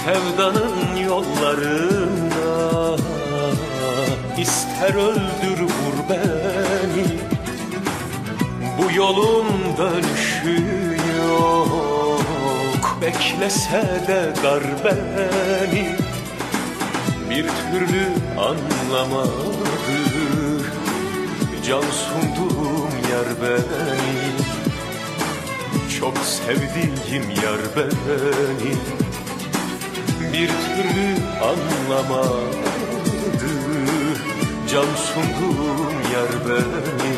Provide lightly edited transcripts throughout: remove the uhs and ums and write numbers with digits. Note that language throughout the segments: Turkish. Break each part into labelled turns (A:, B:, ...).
A: sevdanın yollarında, ister öldür vur beni, bu yolun dönüşü yok. Beklese de dar beni, bir türlü anlamadı can sunduğum yar beni. Çok sevdiğim yar beni, bir türlü anlamadı can sunduğum yar beni.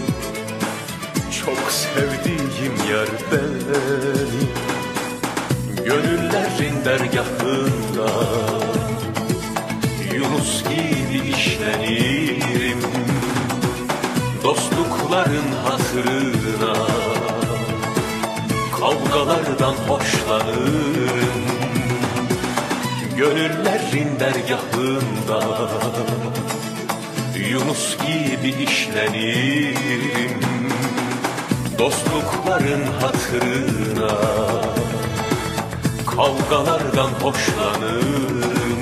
A: Çok sevdiğim yar beni. Gönüllerin dergahında Yunus gibi işlenirim, dostlukların hatırına kavgalardan hoşlanırım. Gönüllerin dergahında Yunus gibi işlenirim, dostlukların hatırına kavgalardan hoşlanırım.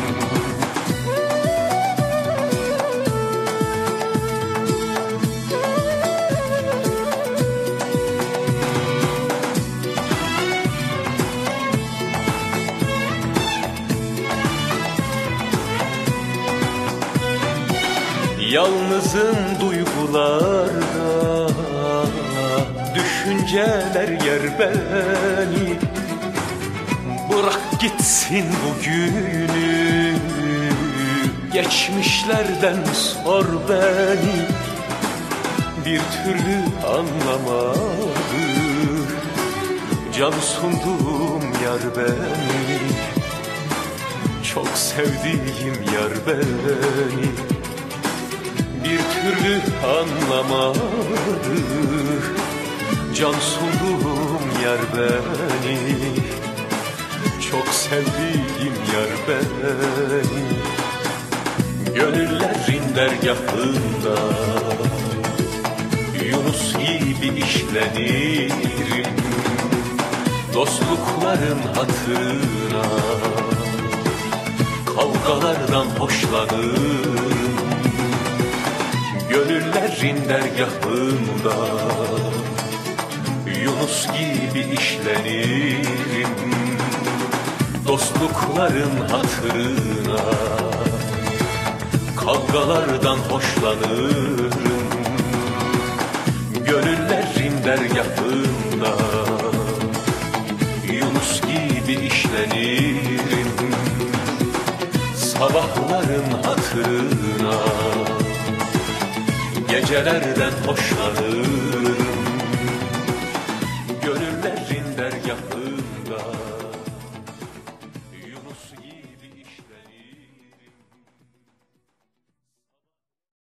A: Yalnızım duygularda, düşünceler yer beni. Bırak gitsin bugünü, geçmişlerden sor beni. Bir türlü anlamadı can sunduğum yar beni. Çok sevdiğim yar beni, bir türlü anlamadı can sunduğum yar beni. Çok sevdiğim yar beni. Gönüllerin dergahında Yunus gibi işlenirim, dostlukların hatırına kavgalardan hoşlanırım. Gönüllerin dergahında Yunus gibi işlenirim, dostlukların hatırına kavgalardan hoşlanırım. Gönüllerin dergahında Yunus gibi işlenirim, sabahların hatırına gecelerden hoşlanırım.